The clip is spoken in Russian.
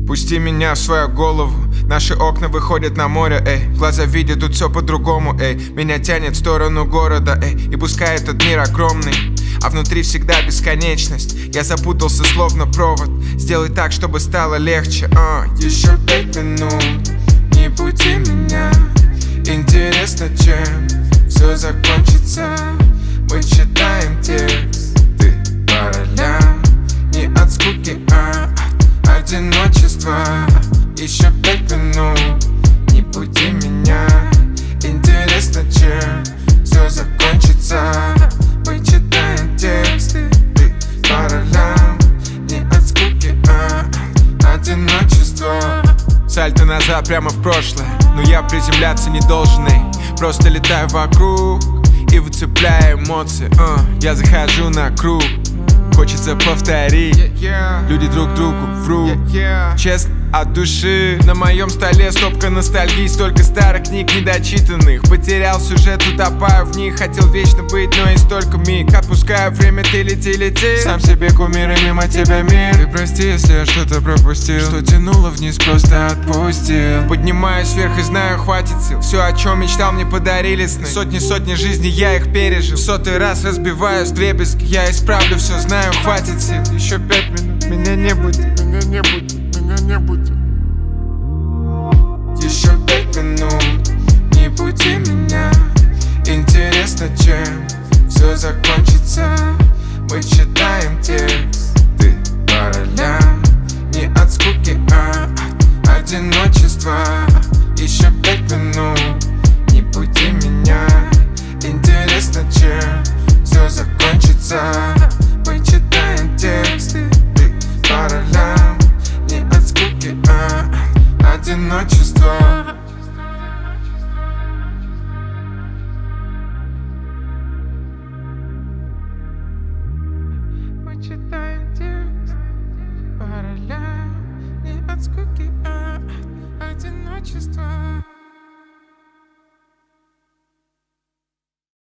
Пусти меня в свою голову. Наши окна выходят на море, эй. Глаза видят тут все по-другому, эй. Меня тянет в сторону города, эй. И пускай этот мир огромный, а внутри всегда бесконечность. Я запутался словно провод. Сделай так, чтобы стало легче. Еще 5 минут, не буди меня. Интересно, чем все закончится. Мы читаем тексты по ролям. Не от скуки, а от одиночества. Еще 5 минут, не буди меня. Интересно, чем все закончится. Мы читаем тексты по ролям. Не от скуки, а от одиночества. Сальто назад прямо в прошлое, но я приземляться не должен, эй. Просто летаю вокруг и выцепляю эмоции. Я захожу на круг, хочется повторить. Люди друг другу врут, честно, от души. На моем столе стопка ностальгии, столько старых книг недочитанных. Потерял сюжет, утопаю в них. Хотел вечно быть, но есть только миг. Отпускаю время, ты лети, лети. Сам себе кумир и мимо тебя мир. Ты прости, если я что-то пропустил. Что тянуло вниз, просто отпустил. Поднимаюсь вверх и знаю, хватит сил. Все, о чем мечтал, мне подарили сны. Сотни жизней, я их пережил. В 100-й раз разбиваюсь вдребезги. Я исправлю все, знаю, хватит сил. Еще 5 минут, меня не будет, меня не будет. Не будет. Еще 5 минут, не буди меня. Интересно, чем все закончится. Мы читаем тексты по ролям. Не от скуки, а от одиночества. Еще 5 минут, не буди меня. Интересно, чем все закончится. Мы читаем тексты по ролям. Не от скуки, а одиночество. Мы читаем тексты.